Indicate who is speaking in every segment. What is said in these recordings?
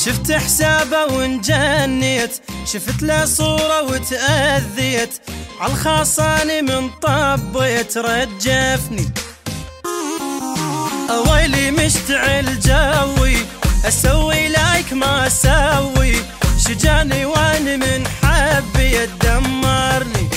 Speaker 1: شفت حسابه وانجنيت، شفت له صورة وتأذيت، عالخاصاني من طبيت رجفني. ويلي مشتعل جوي، اسوي لايك ما اسوي، شجاني واني من حبي تدمرني.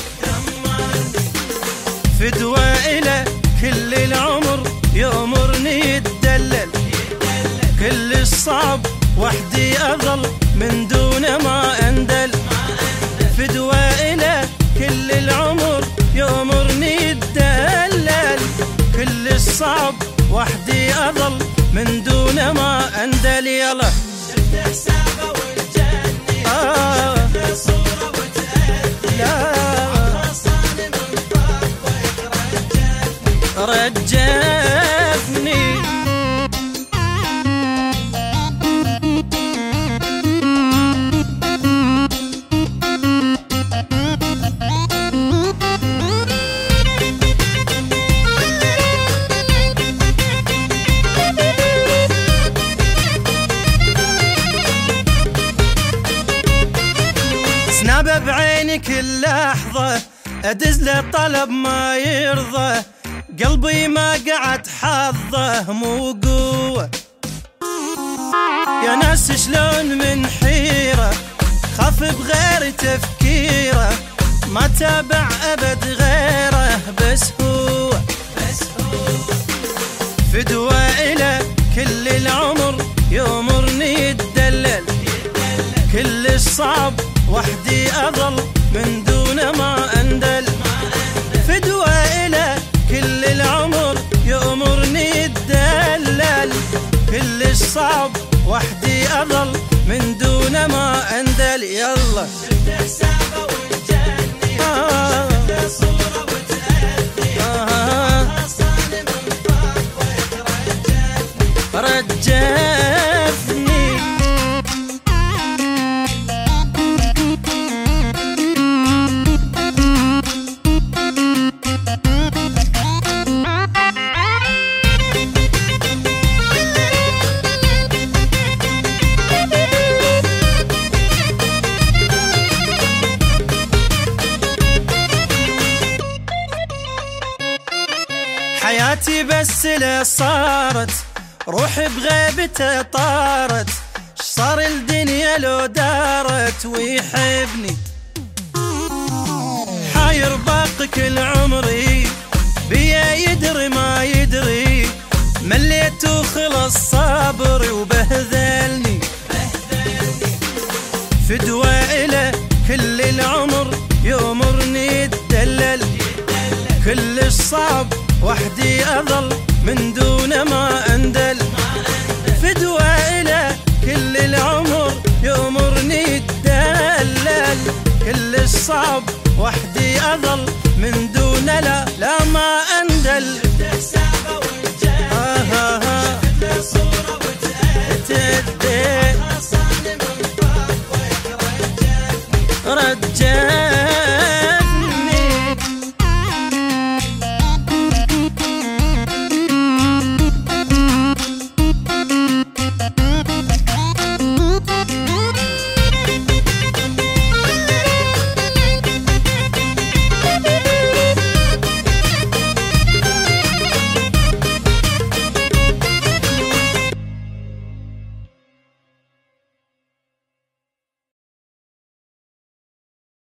Speaker 1: فدوى إله كل العمر يأمرني يتدلل، كل الصعب وحدي أظل من دون ما أندل. فدوى إله كل العمر يأمرني يتدلل، كل الصعب وحدي أظل من دون ما أندل. يلا
Speaker 2: شفت حسابه والجنة، شفت صورة وتأذي،
Speaker 1: رجفني. سنابه بعيني كل لحظة، أدز له طلب ما يرضى، قلبي ما قعد حظه مو قوة. يا ناس شلون من حيرة، خاف بغير تفكيره، ما تابع أبد غيره بس هو. فدوى إله كل العمر يأمرني يتدلل، كل الصعب وحدي أظل من دون ما أندل. فدوى إله كل العمر يأمرني يتدلل، كل الصعب وحدي أظل من دون ما أندل. يلا
Speaker 2: شفت حسابه والجنة، شفت صورة وتأذي، خاصاني من طبيت
Speaker 1: رجفني. حياتي بس له صارت، روحي بغيبته طارت، صار الدنيا لو دارت ويحبني. حاير باقي كل عمري، بيا يدري ما يدري، مليت وخلص صبري وبهذلني. فدوى إله كل العمر يأمرني يتدلل، كل الصعب وحدي أظل من دون ما أندل. فدوى إله كل العمر يأمرني يتدلل، كل الصعب وحدي أظل من دون لا ما أندل.
Speaker 2: شفت حسابه والجنة، شفت صورة وتأذي، خاصاني من طبيت
Speaker 1: رجفني.